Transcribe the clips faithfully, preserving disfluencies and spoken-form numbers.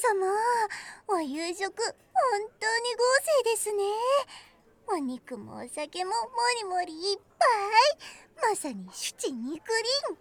王様、お夕食本当に豪勢ですね。お肉もお酒ももりもりいっぱい、まさにシュチ肉林。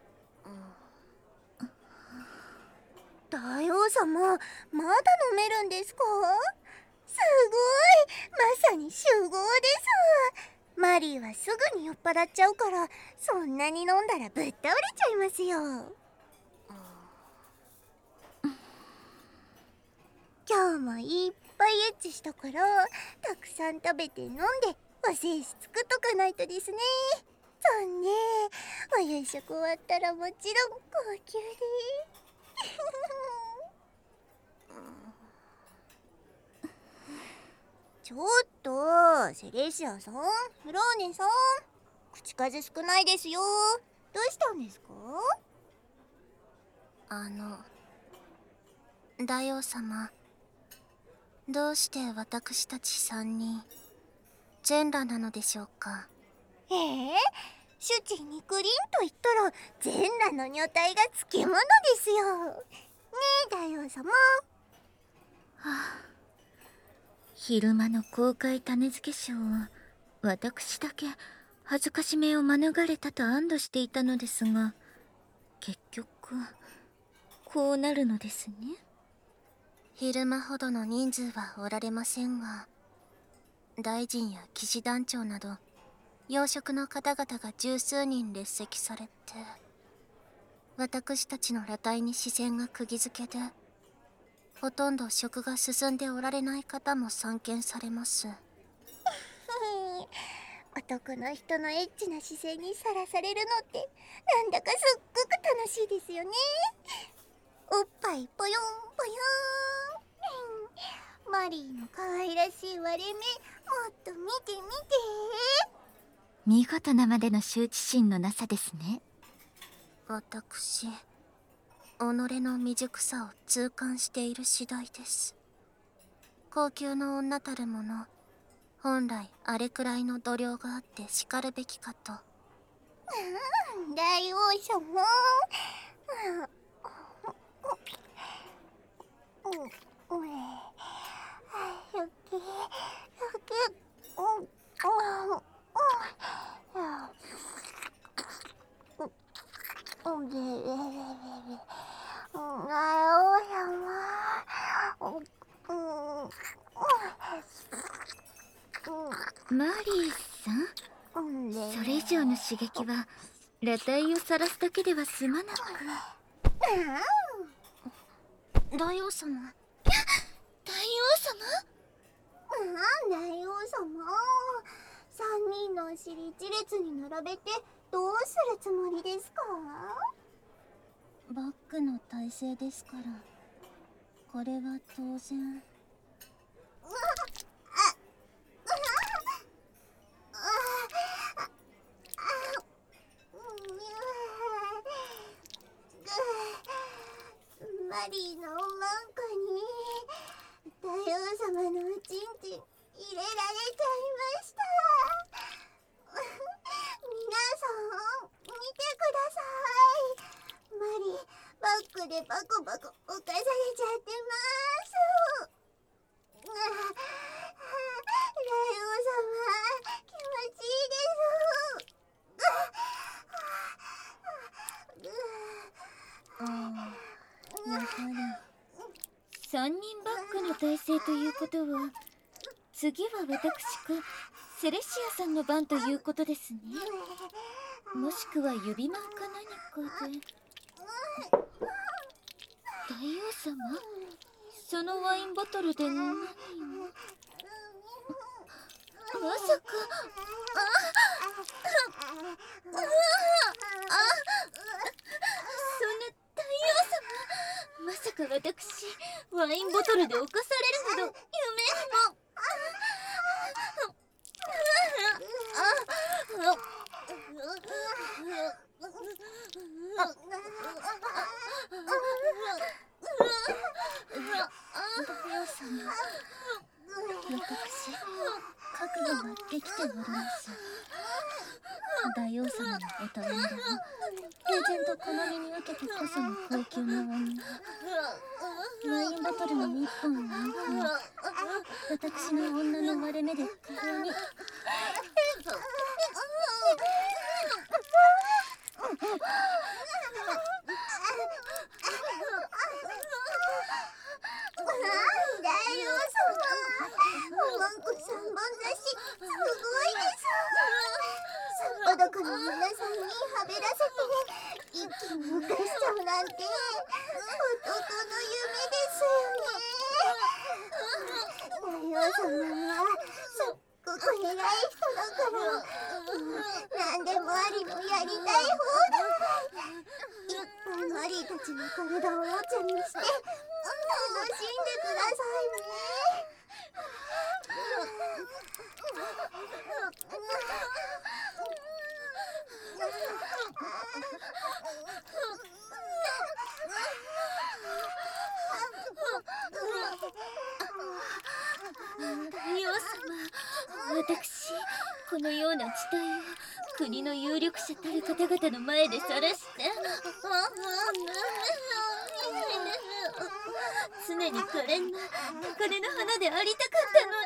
大王様、まだ飲めるんですか？すごい、まさに酒豪です。マリーはすぐに酔っ払っちゃうから、そんなに飲んだらぶっ倒れちゃいますよ。今日もいっぱいエッチしたから、たくさん食べて飲んでお精子つくとかないとですね。そんね、お夕食終わったらもちろん高級でちょっとセレシアさん、フローネさん、口数少ないですよ。どうしたんですか？ あの大王様、どうして私たち三人全裸なのでしょうか？ ええ、シュチ肉林と言ったら全裸の女体がつきものですよ。ねえ大王様。はあ、昼間の公開種付け賞は私だけ恥ずかしめを免れたと安堵していたのですが、結局こうなるのですね。 昼間ほどの人数はおられませんが、大臣や騎士団長など要職の方々が十数人列席されて、私たちの裸体に視線が釘付けで、ほとんど職が進んでおられない方も散見されます。 男の人のエッチな視線にさらされるのってなんだかすっごく楽しいですよね。おっぱいぽよんぽよーん。マリーの可愛らしい割れ目もっと見て見て。 見事なまでの羞恥心のなさですね。 私、己の未熟さを痛感している次第です。高級の女たるもの、本来あれくらいの度量があってしかるべきかと。 うん、大王様。うん、うん、うん、よけよけ、うん、うん、うん、うん、でれれれれ、うん、大王様。うん、うん、 マリーさん、 うん、 それ以上の刺激は裸体を晒すだけでは済まなく。 大王様。 大王様？ ああ、大王様。三人のお尻一列に並べてどうするつもりですか？ バックの体勢ですから、これは当然。 マリーのおまんこに大王様のおちんちん入れられちゃいました。皆さん見てください。マリーバックでバコバコ犯されちゃってます。大王様、気持ちいいです。 ああ、やはり三人バックの体勢ということは、次は私かセレシアさんの番ということですね。もしくは指輪か何かで。大王様、そのワインボトルで何を？まさか。あああそんな大王様、まさか私ワインボトルで侵されるほど夢にも。 大王様、私、覚悟ができております。大王様のおたわんでも、平然と好みに受けてこその高級な女。ワインボトルの一本をあんこに、私の女の割れ目で華麗に男の皆さんにはべらせて一気に浮かしちゃうなんて男の夢ですよね。大王様はすっごく偉い人だから、何でもありのやりたい放題。いっぱいマリーたちの体をおもちゃにして楽しんでくださいね。 大王様、私このような事態を国の有力者たる方々の前で晒して常に可憐な高嶺の花でありたか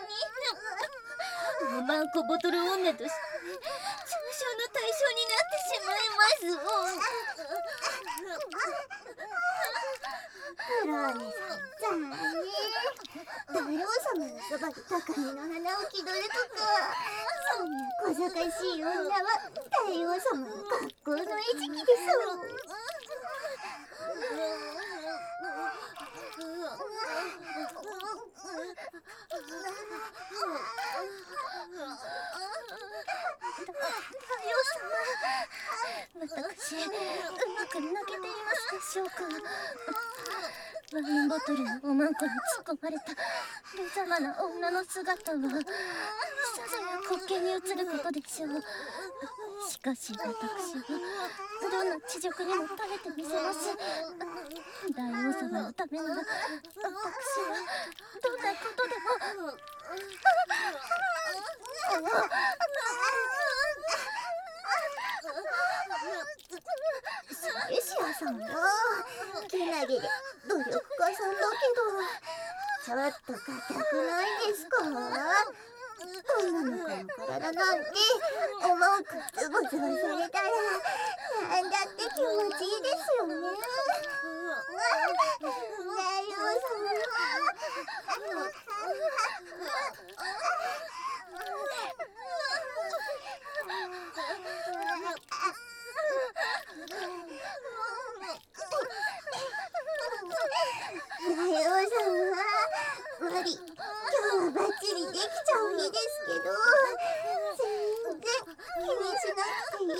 ったのに、おまんこボトル女として嘲笑の対象になってしまいます。 フローネさん、残念。大王様のそばで高嶺の花を気取るとか、そんな小賢しい女は大王様の学校の餌食です。 私、うまく泣けていますでしょうか。ワインボトルのおまんこに突っ込まれた無様な女の姿はさぞや滑稽に映ることでしょう。しかし私はどんな恥辱にも耐えてみせます。大王様のためなら私はどんなことでも。 エシアさんはけなげで努力家さんだけど、ちょっと硬くないですか？女の子の体なんておまんこズボズボされたらなんだって気持ちいいですよね。大王様大王様、マリ、今日はバッチリできちゃう日ですけど、全然気にしなくていい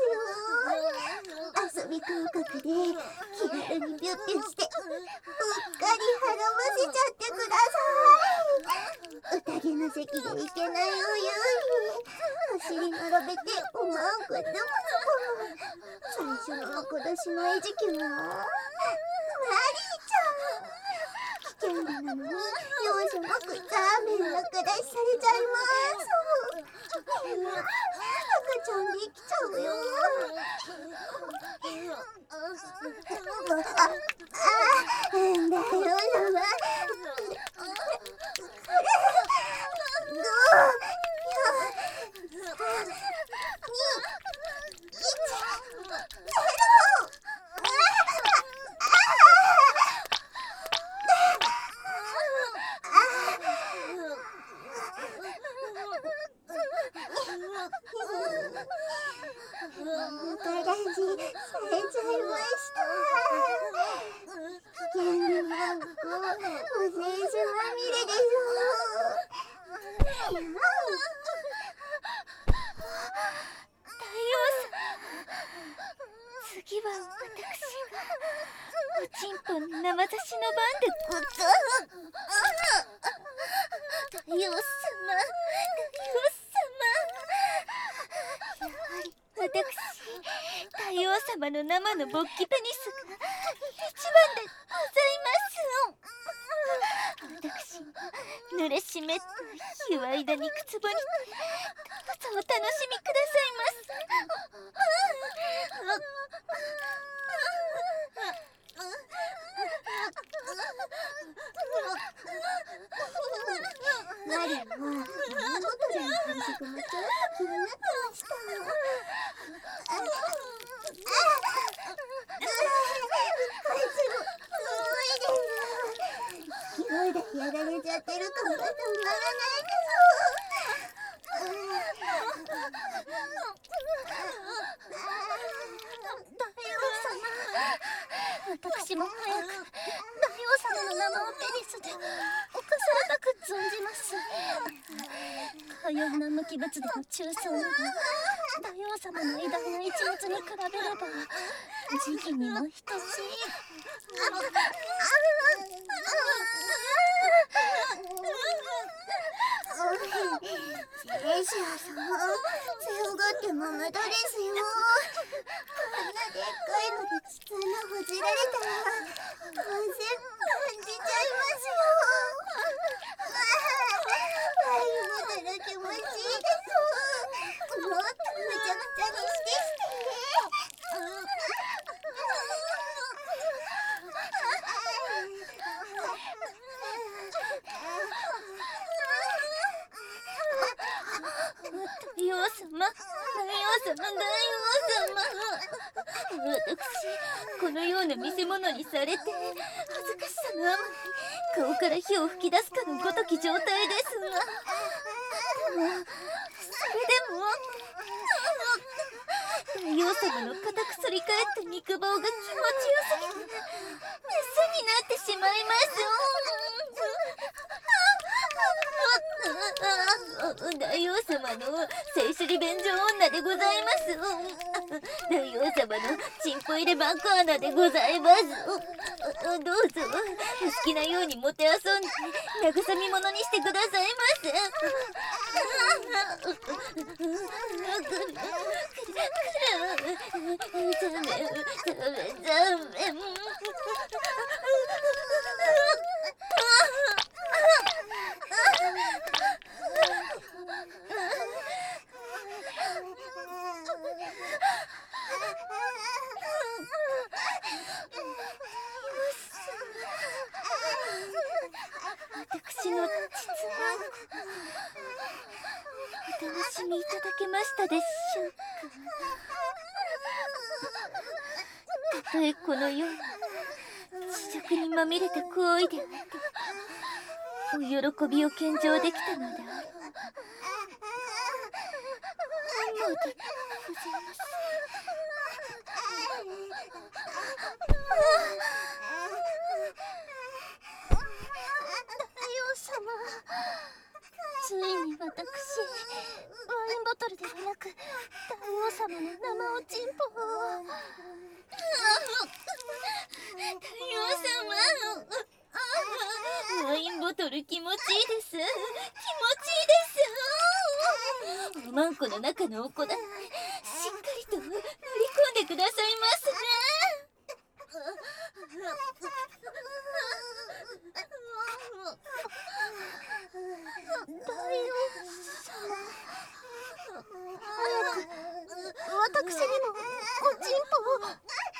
ですよ。遊び感覚で気軽にビュッてしてうっかりはらませちゃってください。宴の席でいけないお夕日走り並べておまんこでもそこ最初の小出しの餌食はマリーちゃん。危険なのに容赦なくザーメンの下しされちゃいます。赤ちゃんできちゃうよ。あ、あ、大王様。 次は私がおちんぽの生差しの番でござ大王様、大王様、やはり私大王様の生の勃起ペニスが一番でございます。私濡れ湿った日は間にくつぼにどうぞお楽しみくださいます。 りはワインボトルの感触もちょっと気になってました。ああ勢いでやられちゃってる感がたまらないです。 私も早く大王様の生をペニスで犯されたく存じます。かような無機物での中傷など大王様の偉大な一物に比べれば時期にも等しい。 セレシア様、強がっても無駄ですよ。こんなでっかいので普通のほじられたら当然感じちゃいますよ。ワインボトル気持ちいいです。もっとむちゃくちゃにしてして大王様、大王様、大王様。私、このような見せ物にされて恥ずかしさのあまり顔から火を吹き出すかのごとき状態ですが、でもそれでも大王様の固く反り返った肉棒が気持ちよすぎてメスになってしまいます。大王様の聖手裏便所女でございます。大王様のチンポ入れバカ穴でございます。どうぞお好きなようにもてあそんで慰み者にしてくださいませ。残念、残念。私の実はお楽しみいただけましたでしょうか。たとえこのような恥辱にまみれた行為であってお喜びを献上できたのである。もうでございます。ついに私、ワインボトルではなく大王様の生おちんぽを。大王様、ワインボトル気持ちいいです。気持ちいいです。おまんこの中のお粉でしっかりと塗り込んでくださいますね。大王様、早く私にもおちんぽを。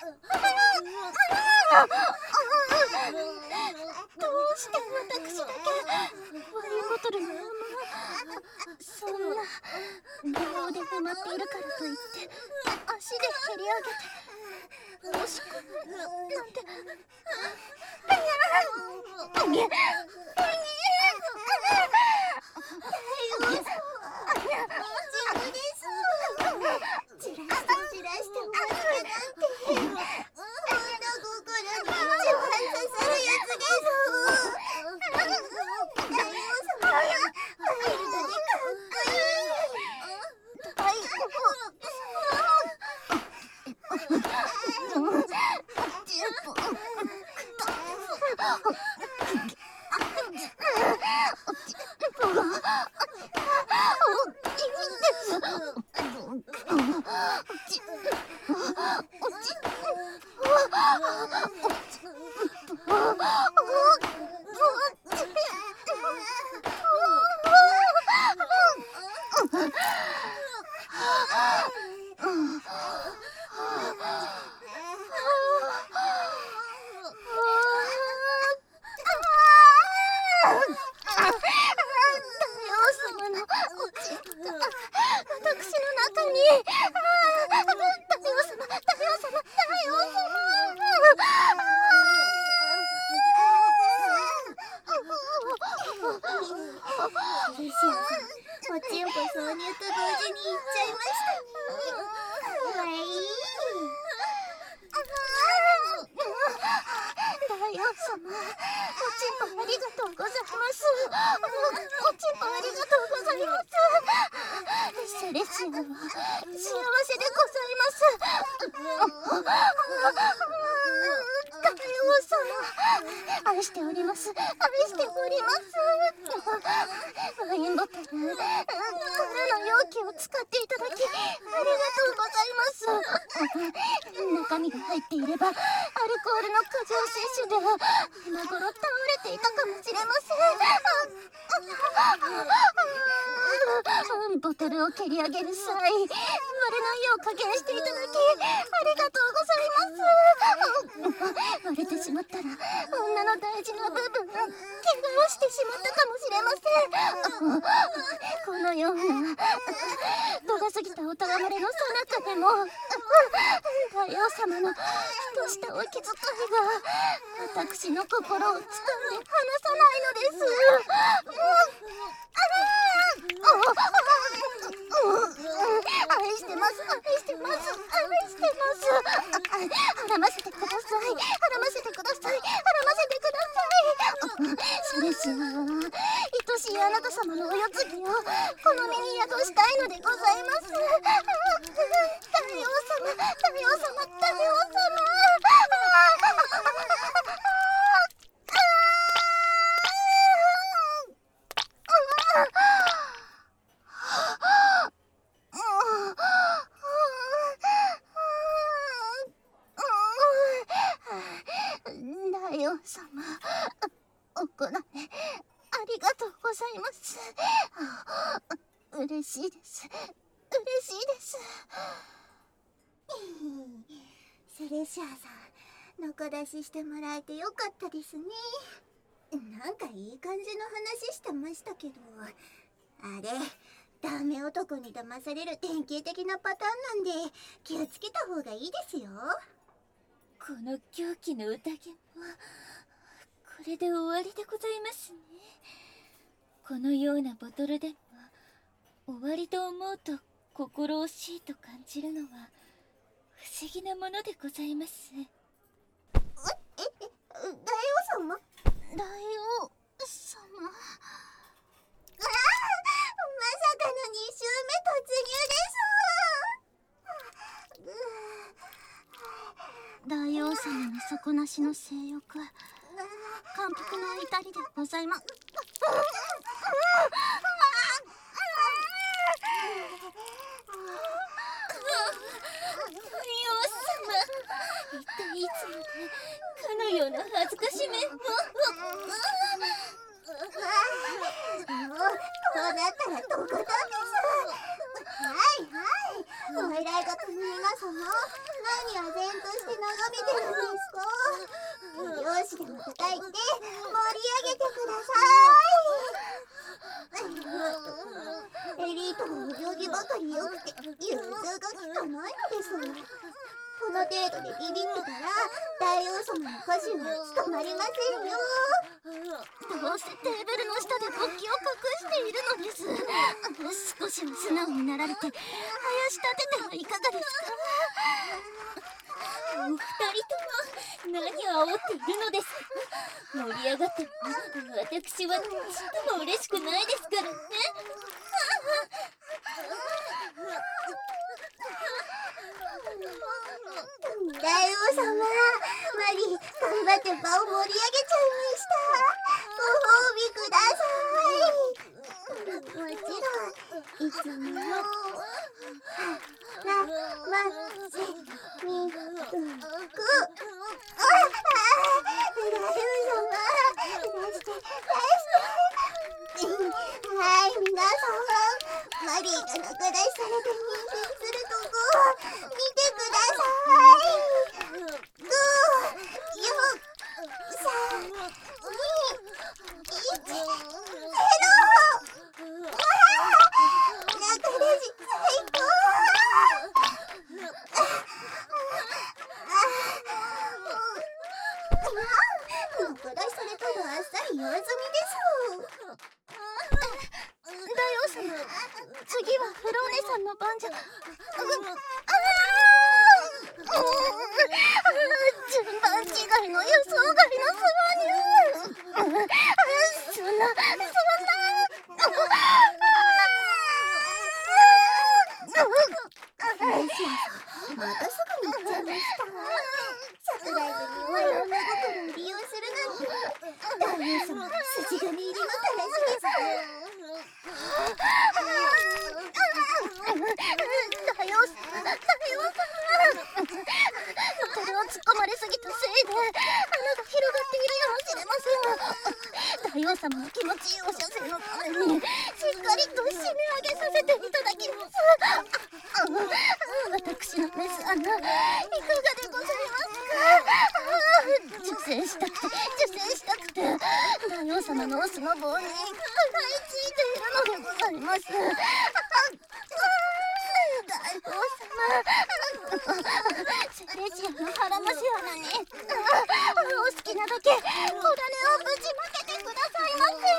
どうして私だけワインボトルのまま。そんな秒で埋まっているからといって足で蹴り上げて押し込むなんて。 じらしてじらしてお預けなんて女心に一番刺さるやつです。大王様ワイルドでかっこいい。大王様、おちんぽありがとうございます。おちんぽありがとうございます。セレシアは幸せでございます。大王様、愛しております。愛しております。ワインボトル、空の容器を使っていただきありがとうございます。中身が入っていればアルコールの過剰摂取では今頃倒れていたかもしれません。ボトルを蹴り上げる際、割れないよう加減していただきありがとうございます。割れてしまったら女の大事な部分、怪我をしてしまったかもしれません。このような度が過ぎたおたがまれの最中でも大王様のふとしたお気遣いが私の心をつかんで離さないのです。愛してます、愛してます、愛してます。はらませてください、はらませてください、はらませてください。それじゃあ愛しいあなた様のお世継ぎをこの身に宿したいのでございます。大王様、大王様、大王様。大王様、おこられありがとうございます。嬉しいです、嬉しいです。 セレシアさん、のこ出ししてもらえてよかったですね。なんかいい感じの話してましたけど、あれダメ男に騙される典型的なパターンなんで気をつけた方がいいですよ。 この狂気の宴もこれで終わりでございますね。このようなボトルでも終わりと思うと心惜しいと感じるのは不思議なものでございます。 ええ大王様、 大王様、 ああ、まさかのに週目突入です。 大王様の底なしの性欲、感服の至りでございます。 一体いつまでかのような恥ずかしめを。 もうこうなったらとことんです。はいはい、お偉い方の皆様、何唖然として眺めてるんですか。容姿でも叩いて盛り上げてください。エリートのお行儀ばかり良くて融通が利かないのです。この程度でビビってたら大王様の家臣は務まりませんよ。 どうせテーブルの下で勃起を隠しているのです。少しは素直になられてあやし立ててはいかがですか。 お二人とも何を煽っているのですか。盛り上がっても私はちっとも嬉しくないですからね。 大王様、マリー頑張って場を盛り上げちゃいました。ご褒美ください。もちろんいつものらませみくく。ああ、大王様、出して出して。はい、皆さん、マリーが仲出しされて妊娠するとこ見てください。ご、よ、さん、に、いち、ゼロ。わあ、仲出し最高。仲出しされたらあっさり用済みです。 大王様、次はフローネさんの番じゃ。順番違いの予想外のスワニ。 を突っ込まれすぎたせいで穴が広がっているやもしれません。大王様の気持ちいいお射精のためにしっかりと締め上げさせていただきます。ああ私のメス穴いかがでございますか。受精したくて受精したくて大王様のオスの棒に食らいついているのでございます。大王様セレジアの腹虫穴にお好きなだけ小種をぶちまけてくださいませ。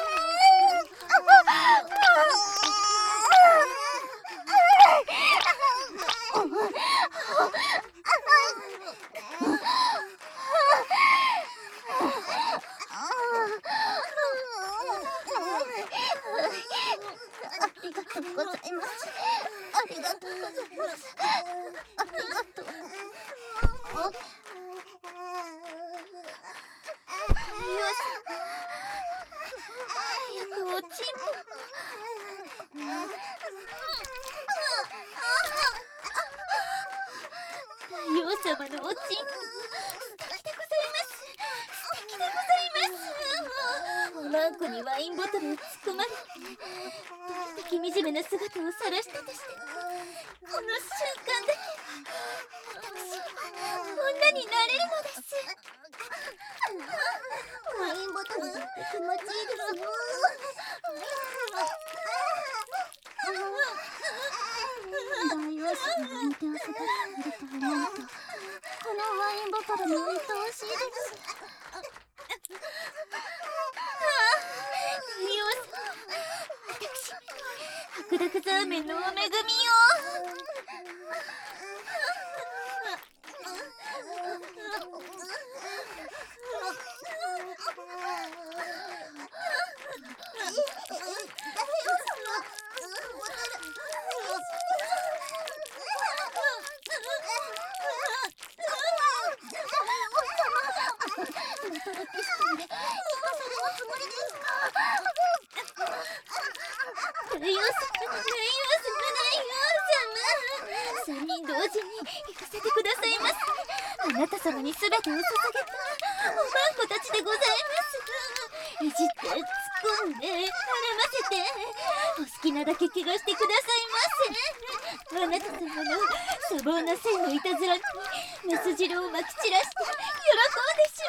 ありがとうございます。ありがとうございます。ありがとう。よし。早くおちんぽ。大王様のおちんぽ。素敵でございます。素敵でございます。おまんこにワインボトルを突っ込まれてどれだけ惨めな姿を晒したとしてもこの瞬間だけ私は女になれるのです。ワインボトルって気持ちいいですよ。大王様に似て遊ばれていると思うとこのワインボトルも愛おしいです。白濁ザーメンのお恵みよ。三人同時に行かせてくださいませ。あなた様に全てを捧げたおまんこたちでございます。いじって突っ込んで絡ませてお好きなだけ怪我してくださいませ。あなた様の粗暴な線のいたずらにメス汁をまき散らして喜んでし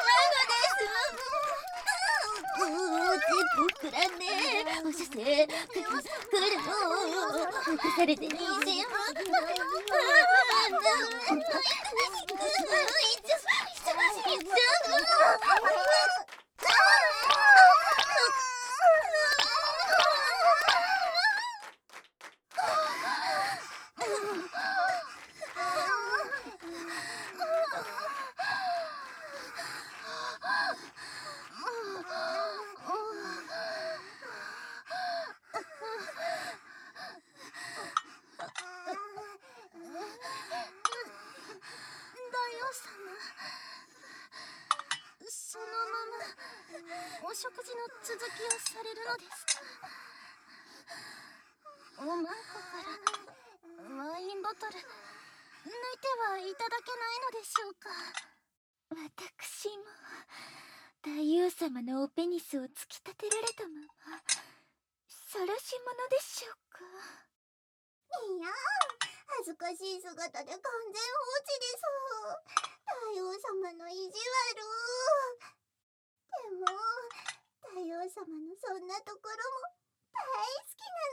まうのです。うう全部膨らんでお射精くるくるを起こされてにじむ。そのままお食事の続きをされるのですか。おまんこからワインボトル抜いてはいただけないのでしょうか。 私も大王様のおペニスを突き立てられたまま晒し者でしょうか。 いや恥ずかしい姿で完全放置です。大王様の意地悪。でも大王様のそんなところも大好きな